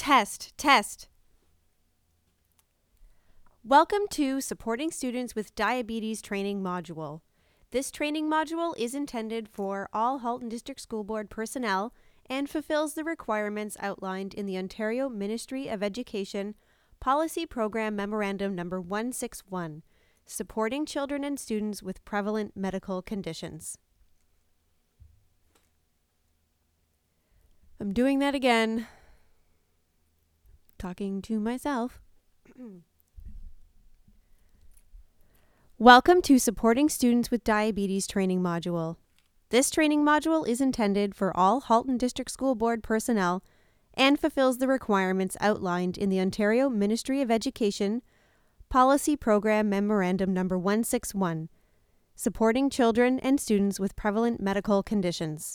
Test. Welcome to Supporting Students with Diabetes Training Module. This training module is intended for all Halton District School Board personnel and fulfills the requirements outlined in the Ontario Ministry of Education Policy Program Memorandum No. 161, Supporting Children and Students with Prevalent Medical Conditions. I'm doing that again. Talking to myself. Welcome to Supporting Students with Diabetes Training Module. This training module is intended for all Halton District School Board personnel and fulfills the requirements outlined in the Ontario Ministry of Education Policy Program Memorandum No. 161, Supporting Children and Students with Prevalent Medical Conditions.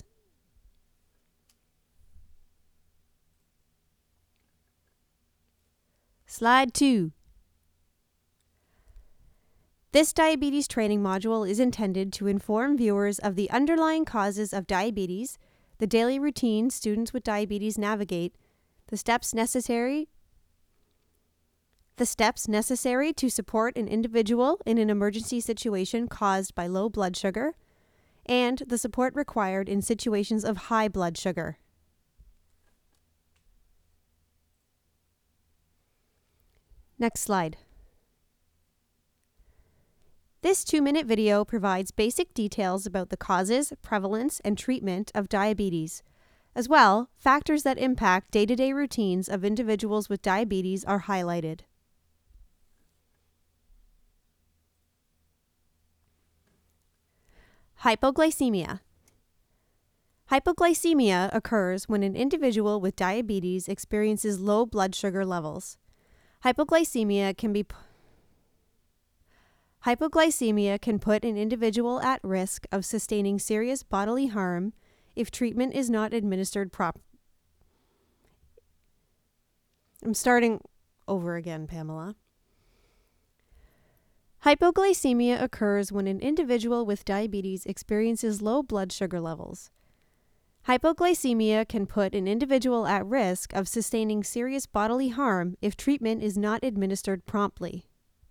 Slide 2. This diabetes training module is intended to inform viewers of the underlying causes of diabetes, the daily routine students with diabetes navigate, the steps necessary to support an individual in an emergency situation caused by low blood sugar, and the support required in situations of high blood sugar. Next slide. This 2-minute video provides basic details about the causes, prevalence, and treatment of diabetes. As well, factors that impact day-to-day routines of individuals with diabetes are highlighted. Hypoglycemia. Hypoglycemia occurs when an individual with diabetes experiences low blood sugar levels. Hypoglycemia can put an individual at risk of sustaining serious bodily harm if treatment is not administered properly. I'm starting over again, Pamela. Hypoglycemia occurs when an individual with diabetes experiences low blood sugar levels. Hypoglycemia can put an individual at risk of sustaining serious bodily harm if treatment is not administered promptly.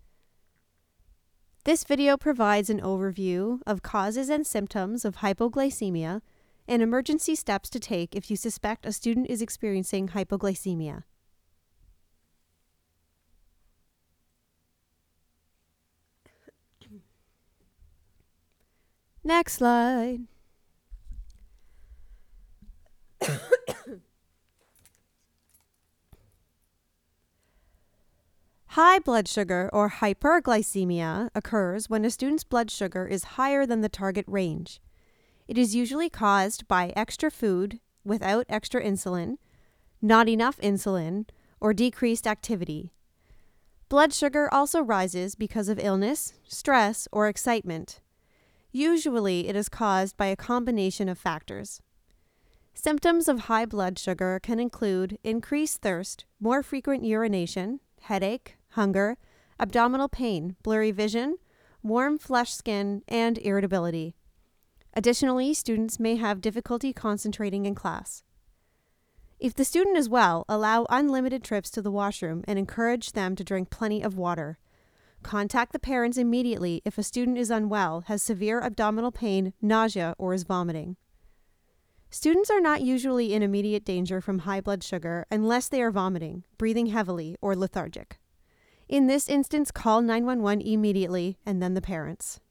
This video provides an overview of causes and symptoms of hypoglycemia and emergency steps to take if you suspect a student is experiencing hypoglycemia. Next slide. High blood sugar or hyperglycemia occurs when a student's blood sugar is higher than the target range. It is usually caused by extra food without extra insulin, not enough insulin, or decreased activity. Blood sugar also rises because of illness, stress, or excitement. Usually, it is caused by a combination of factors. Symptoms of high blood sugar can include increased thirst, more frequent urination, headache, hunger, abdominal pain, blurry vision, warm flesh skin, and irritability. Additionally, students may have difficulty concentrating in class. If the student is well, allow unlimited trips to the washroom and encourage them to drink plenty of water. Contact the parents immediately if a student is unwell, has severe abdominal pain, nausea, or is vomiting. Students are not usually in immediate danger from high blood sugar unless they are vomiting, breathing heavily, or lethargic. In this instance, call 911 immediately and then the parents.